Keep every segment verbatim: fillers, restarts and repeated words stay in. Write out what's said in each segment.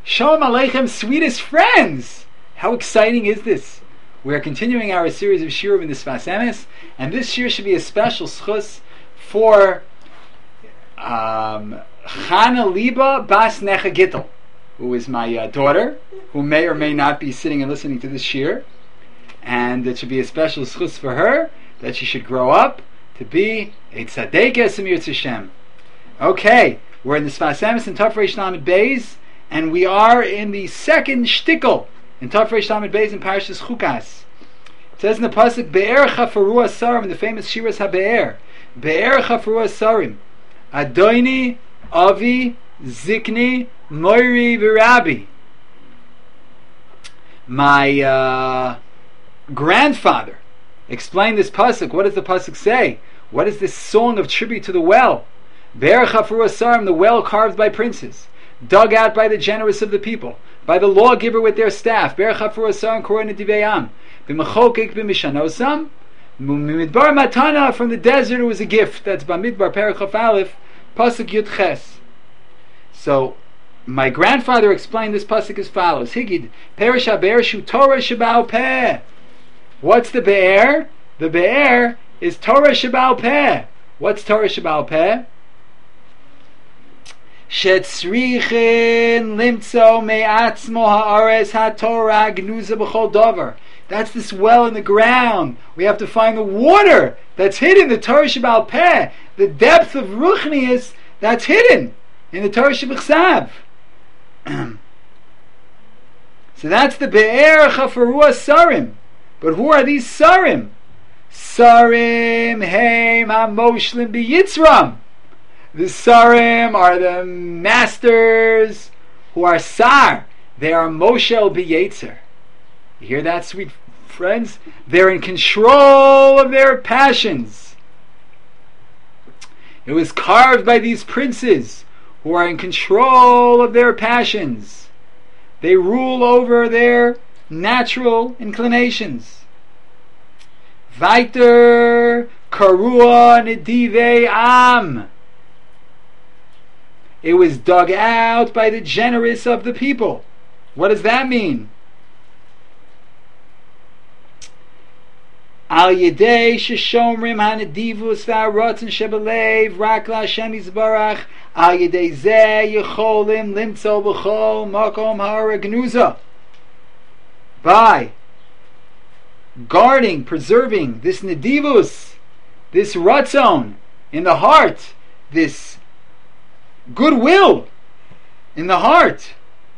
Shalom Aleichem, sweetest friends! How exciting is this? We are continuing our series of shiurim in the Sfas Emes, and this year should be a special schus for um, Chana Liba Bas Necha Gittel, who is my uh, daughter, who may or may not be sitting and listening to this shiur, and it should be a special schus for her, that she should grow up to be a tzaddik esem Yirtzeh Hashem. Okay, we're in the Sfas Emes in Tov Reish Lamed Beis, and we are in the second shtickle in Tov Reish Lamed Beis in Parashas Chukas. It says in the pasuk, Be'er chafaru asarim, in the famous Shiras HaBe'er, Be'er chafaru asarim, Adoni, Avi, Zikni, Moiri, V'Rabbi. My uh, grandfather explained this pasuk. What does the pasuk say? What is this song of tribute to the well? Be'er chafaru asarim, the well carved by princes, dug out by the generous of the people, by the lawgiver with their staff. Be'er chafaru asarim korei nedivayam, b'mechokek b'mishanosam, B'midbar matana, from the desert it was a gift. That's Bamidbar Perek Chaf Aleph, pasuk Yud Ches. So my grandfather explained this pasuk as follows: Higid Perish HaBe'er Shu Torah Sheba'al Peh. What's the Be'er? The Be'er is Torah Sheba'al Peh. What's Torah Sheba'al Peh? Shetzrichin limtzo me'atzmo ha'ares ha'torah gnuza b'chol dover. That's this well in the ground. We have to find the water that's hidden, the Torah Sheba'al Peh, the depth of Ruchnius that's hidden in the Torah Sheb'chsav. So that's the Be'er Chafaru Sarim. But who are these Sarim? Sarim Heim HaMoshlim B'Yitzram. The Sarim are the masters who are Sar. They are Moshel B'Yetzer. You hear that, sweet friends? They're in control of their passions. It was carved by these princes who are in control of their passions. They rule over their natural inclinations. Vaiter karua nedivei am. It was dug out by the generous of the people. What does that mean? Al yedei sheshomrim hanedivus v'arotzen shebelev rak la'Hashem yizbarach al yedei zeh yecholim limtzo b'chol makom ha'ara gnuza. By guarding, preserving this nedivus, this ratzon in the heart, this goodwill in the heart,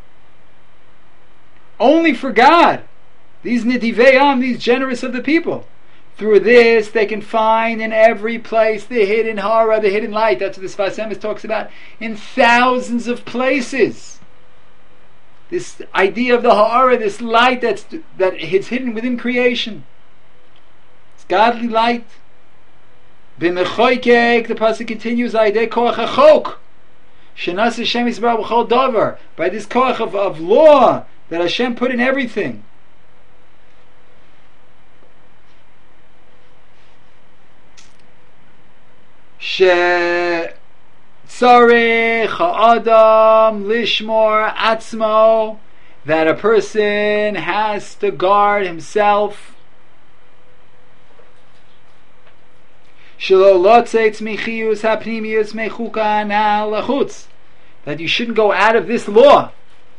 only for God, these nedivei am, these generous of the people. Through this, they can find in every place the hidden hara, the hidden light. That's what the Sfas Emes talks about in thousands of places. This idea of the hara, this light that's that is hidden within creation. It's godly light. B'mechoykek, the pasuk continues, Aidei koach hachok, shenas Hashem yisbarach b'chol davar, by this koach of, of law that Hashem put in everything. She tzarech ha'adam lishmor atzmo, that a person has to guard himself. Shelo lotzeitz michiyus hapnimiyus mechuka anal lachutz, that you shouldn't go out of this law.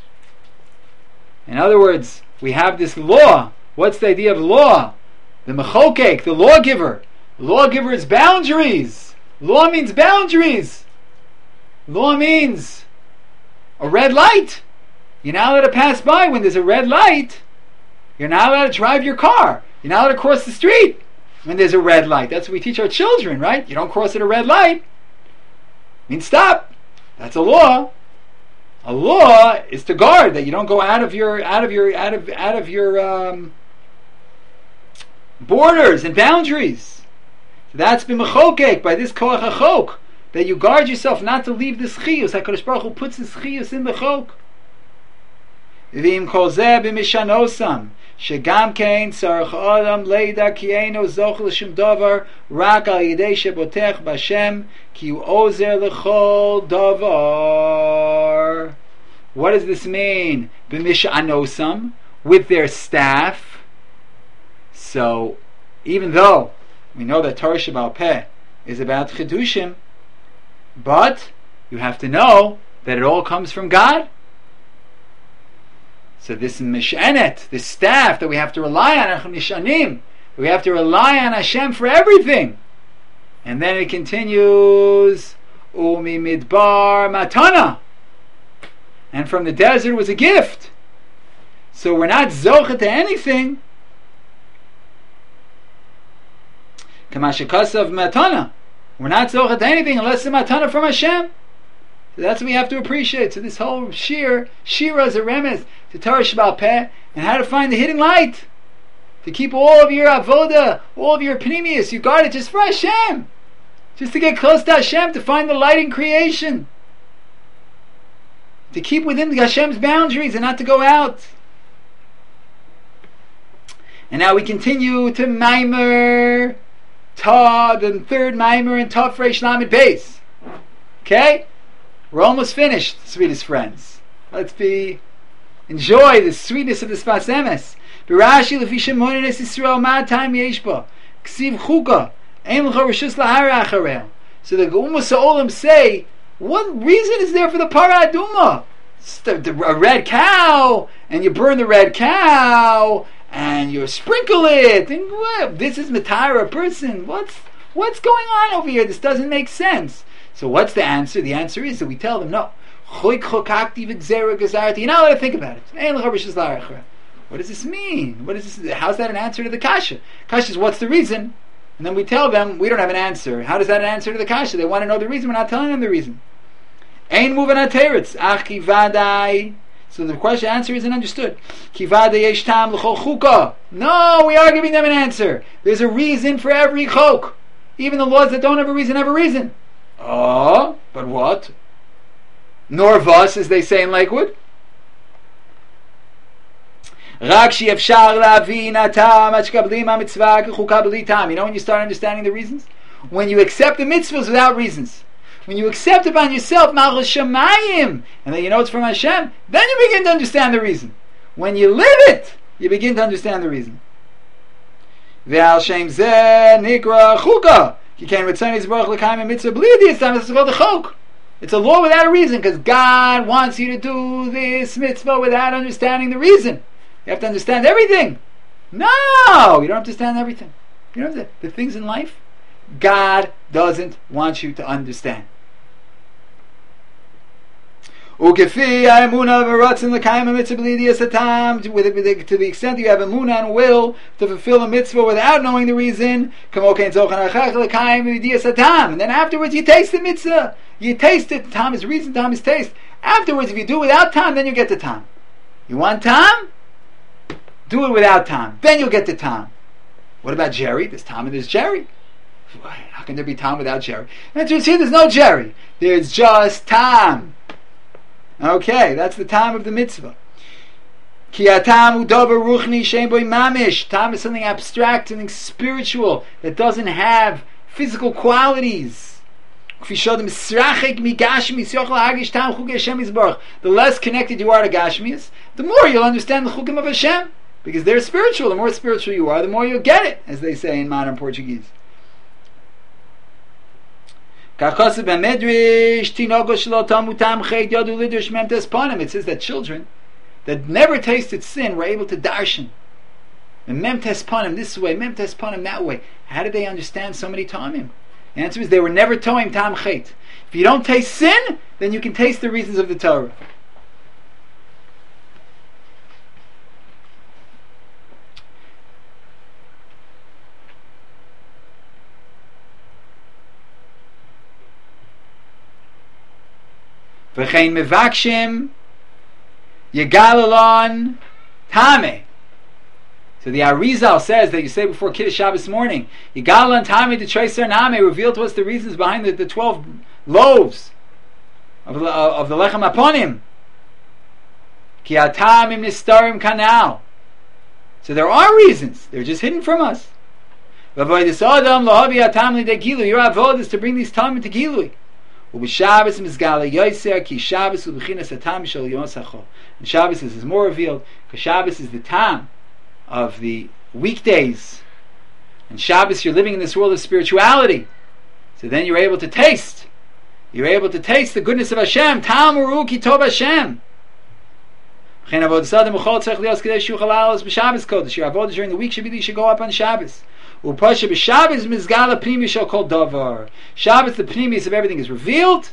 In other words, we have this law. What's the idea of law? The mechokek, the lawgiver. Lawgiver is boundaries. Law means boundaries. Law means a red light. You're not allowed to pass by when there's a red light. You're not allowed to drive your car. You're not allowed to cross the street when there's a red light. That's what we teach our children, right? You don't cross at a red light. It means stop. That's a law. A law is to guard that you don't go out of your out of your out of out of your um, borders and boundaries. So that's been mechokek, by this koach hachok, that you guard yourself not to leave this chiyus. HaKadosh Baruch Hu puts this chiyus in the chok. V'im kol zeh b'mishanosam, shegam kein tzarech adam leida ki eino zoch l'shum davar rak al yidei shebotech b'Hashem ki hu ozer l'chol davar. What does this mean? B'mish'anosam, with their staff. So, even though we know that Torah Shebaal Peh is about Chidushim, but you have to know that it all comes from God. So this Mish'anet, this staff that we have to rely on, Mishanim, we have to rely on Hashem for everything. And then it continues, Umi Midbar Matana. And from the desert was a gift. So we're not zocha to anything. Kamashikasav Matana. We're not zocha to anything unless it's Matana from Hashem. So that's what we have to appreciate. So this whole shir, shira is a remez to Torah Shebaal Peh and how to find the hidden light. To keep all of your avoda, all of your pnimius, you guard it just for Hashem. Just to get close to Hashem, to find the light in creation. To keep within Hashem's boundaries and not to go out. And now we continue to Maimer Ta, the third Maimer in Taf Reish Lamed Beis. Okay? We're almost finished, sweetest friends. Let's be enjoy the sweetness of the Sfas Emes. B'Rashi lefi shemonin es Yisrael ma time yesh ba ksiv chuka ein l'cha rishus lahara achareh. So the Ummah Sa'olim say, what reason is there for the Para Aduma? It's the, the, a red cow, and you burn the red cow, and you sprinkle it, and what? This is Matara, a person. What's what's going on over here? This doesn't make sense. So what's the answer? The answer is that we tell them, no. You're not allowed to think about it. What does this mean? What is this? How's that an answer to the kasha? Kasha is, what's the reason? And then we tell them, we don't have an answer. How does that an answer to the kasha? They want to know the reason. We're not telling them the reason. Ein moving on teretz. Ach kivadai. So the question answer isn't understood. Kivadai yesh tam l'chol chuka. No, we are giving them an answer. There's a reason for every chok. Even the laws that don't have a reason have a reason. Oh, but what? Nor vas, as they say in Lakewood. You know, when you start understanding the reasons? When you accept the mitzvahs without reasons. When you accept upon yourself Malchus Shamayim, and then you know it's from Hashem, then you begin to understand the reason. When you live it, you begin to understand the reason. Ve'al shem zeh nikra chuka. It's called the chok. It's a law without a reason, because God wants you to do this mitzvah without understanding the reason. You have to understand everything. No, you don't have to understand everything. You know the, the things in life God doesn't want you to understand. To the, to the extent that you have emunah and will to fulfill a mitzvah without knowing the reason, and then afterwards you taste the mitzvah. You taste it. Time is reason, time is taste. Afterwards, if you do it without time, then you get the time. You want time? Do it without time. Then you'll get the time. What about Jerry? There's time and there's Jerry. How can there be time without Jerry? And you see, there's no Jerry. There's just time. Okay, that's the time of the mitzvah. Time is something abstract, something spiritual that doesn't have physical qualities. The less connected you are to Gashmias, the more you'll understand the chukim of Hashem. Because they're spiritual. The more spiritual you are, the more you'll get it, as they say in modern Portuguese. It says that children that never tasted sin were able to darshan. And memtes panim this way, memtes panim that way. How did they understand so many tamim? The answer is they were never toim tam chet. If you don't taste sin, then you can taste the reasons of the Torah. V'chein mevakshim yegalalon tame. So the Arizal says that you say before Kiddush Shabbos morning, yegalalon tame to tracer name, reveal to us the reasons behind the, the twelve loaves of the, uh, of the lechem aponim. Ki atam im nistarim kanal. So there are reasons; they're just hidden from us. V'avodas adam lahavi atam lidegilu. Your avod is to bring these tamim to gilui. Ub'Shabbos mizgala yoser ki Shabbos u'b'chinas hatam shel yom sachol. And Shabbos is more revealed because Shabbos is the time of the weekdays. And Shabbos, you're living in this world of spirituality. So then you're able to taste. You're able to taste the goodness of Hashem. Tam uru ki tov Hashem. Your avodah during the week should be that you should go up on Shabbos. Shabbos, the pnimis of everything is revealed.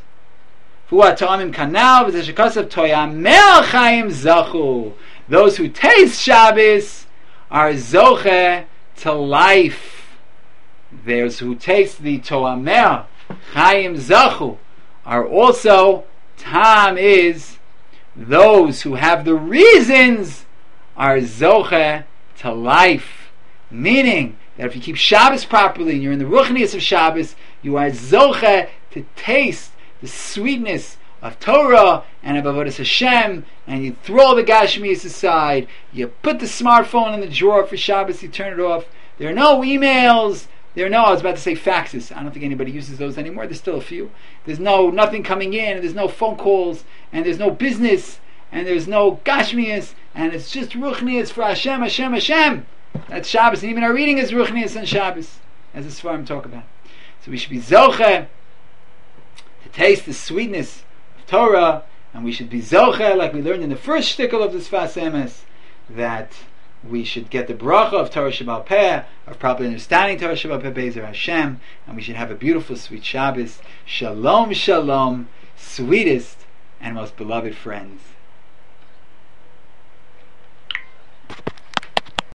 Those who taste Shabbos are zoche to life. Those who taste the toameh, chaim zachu, are also, tam is, those who have the reasons are zoche to life. Meaning that if you keep Shabbos properly and you're in the ruchnius of Shabbos, you are zoche to taste the sweetness of Torah and of avodas Hashem, and you throw the gashmias aside, you put the smartphone in the drawer for Shabbos, you turn it off. There are no emails, there are no, I was about to say faxes. I don't think anybody uses those anymore. There's still a few. There's no, nothing coming in, and there's no phone calls, and there's no business, and there's no gashmias, and it's just ruchnias for Hashem, Hashem, Hashem. That's Shabbos, and even our reading is ruchnias on Shabbos, as the Sfarim talk about. So we should be zoche to taste the sweetness of Torah, and we should be zoche, like we learned in the first shtickle of the Sfas Emes, that we should get the bracha of Torah Shebal Peh, of properly understanding Torah Shebal Peh Be'ezer Hashem, and we should have a beautiful, sweet Shabbos. Shalom, shalom, sweetest and most beloved friends.